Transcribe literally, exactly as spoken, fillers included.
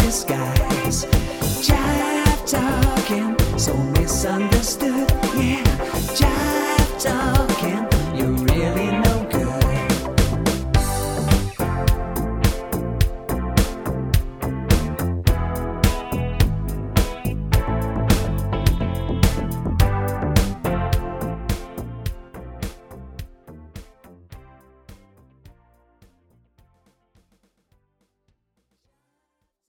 disguise. Jive talking, so misunderstood. Yeah, jive talking, you really know